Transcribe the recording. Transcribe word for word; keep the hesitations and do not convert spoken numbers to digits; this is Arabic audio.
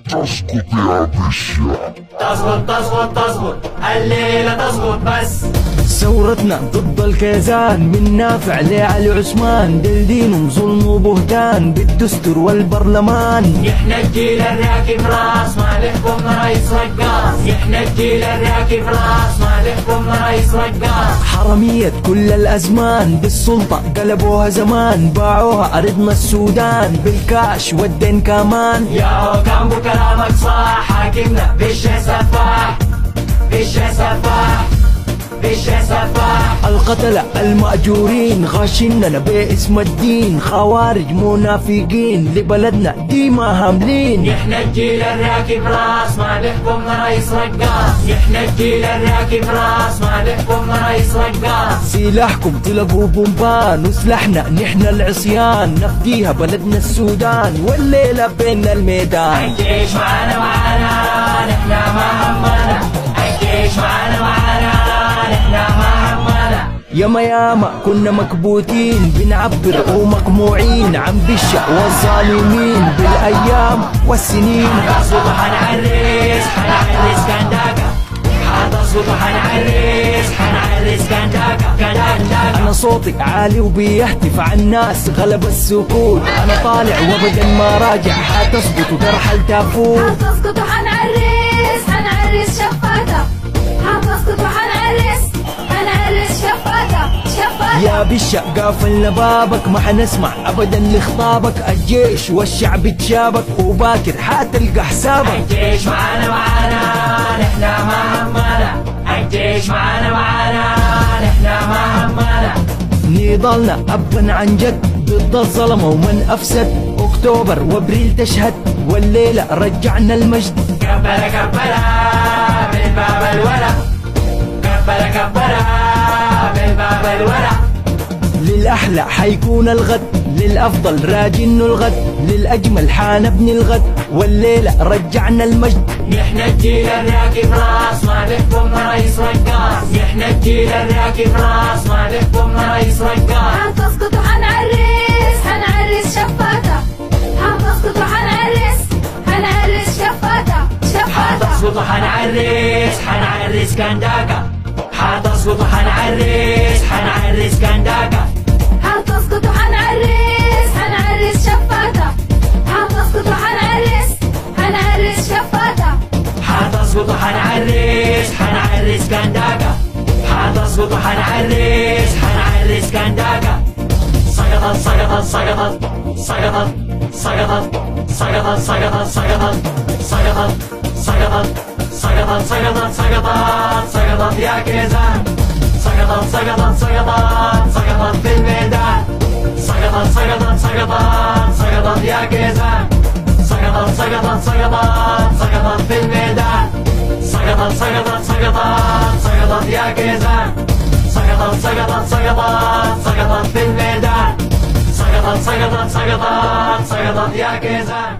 تسقط يا بشا. تظبط تظبط تظبط الليلة تظبط بس. ثورتنا ضد الكيزان من نافع لعلي عثمان، دلدين وظلم وبهتان بالدستور والبرلمان. احنا الجيل الراكب راس ما لكم رئيس رقاص. احنا الجيل الراكب راس ما لكم رئيس رقاص. حرمية كل الأزمان بالسلطة قلبوها زمان، باعوها أرضنا السودان بالكاش والدين كمان. يا هو كان بو كلامك صح، حاكمنا بالشي سفاح بالشي سفاح بالشي سفاح. القتلة المأجورين غاشننا باسم الدين، خوارج منافقين لبلدنا ديما هاملين. احنا الجيل الراكب راس ما لكم رئيس رقاص. احنا الجيل الراكب راس ما لكم رئيس رقاص. سلاحكم تلقوا بومبان وسلاحنا نحن العصيان، نفديها بلدنا السودان والليلة بين الميدان. الجيش معانا معانا نحن ما همنا. الجيش معانا معانا نحن ما همنا. ياما ياما كنا مكبوتين بنعبر ومقموعين عن بشع والظالمين بالايام والسنين. حتصبط حنعرس حنعرس كنداكا. حتصبط حنعرس حنعرس كنداكا كنداكا. انا صوتي عالي وبيهتف عن الناس غلب السكوت، انا طالع وابدا ما راجع، حتسقط وترحل تافوت. حتسقط وحنعرس حنعرس شفاته. حتسقط وحنعرس حنعرس شفاته شفاته. يا بشا قافلنا بابك ما حنسمع ابدا لخطابك، الجيش والشعب تشابك وباكر حتلقى حسابك. الجيش معانا معانا نحن ما همنا. الجيش معانا معانا نحن ما همنا. نضالنا ابا عن جد ضد الظلمه ومن افسد، اكتوبر وابريل تشهد والليله رجعنا المجد. كبلا كبلا من باب الورى. كبلا كبلا من باب الورى. للأحلى حيكون الغد، للأفضل راجن الغد، للأجمل حنبني الغد والليلة رجعنا المجد. نحن الجيل الراكب راس ما لكم رئيس رقاص. نحن الجيل الراكب راس ما لكم رئيس رقاص. حتسقط وحنعرس حنعرس شفاته. حتسقط وحنعرس حنعرس شفاته شفاته. حتصبط حنعرس حنعرس كنداكا. حتصبط حنعرس حنعرس كنداكا. حتسقط وحنعرس حنعرس شفاته. حتسقط وحنعرس حنعرس شفاته. حتصبط حنعرس حنعرس كنداكا. حتصبط حنعرس حنعرس كنداكا. سقطت سقطت سقطت سقطت سقطت سقطت سقطت سقطت سقطت سقطت سقطت سقطت سقطت سقطت يا كيزان. سقطت سقطت سقطت سقطت في الميدان. سقطت سقطت سقطت سقطت يا كيزان. سقطت سقطت سقطت سقطت في الميدان. سقطت سقطت سقطت سقطت يا كيزان. سقطت سقطت سقطت سقطت في الميدان. سقطت سقطت سقطت سقطت يا كيزان.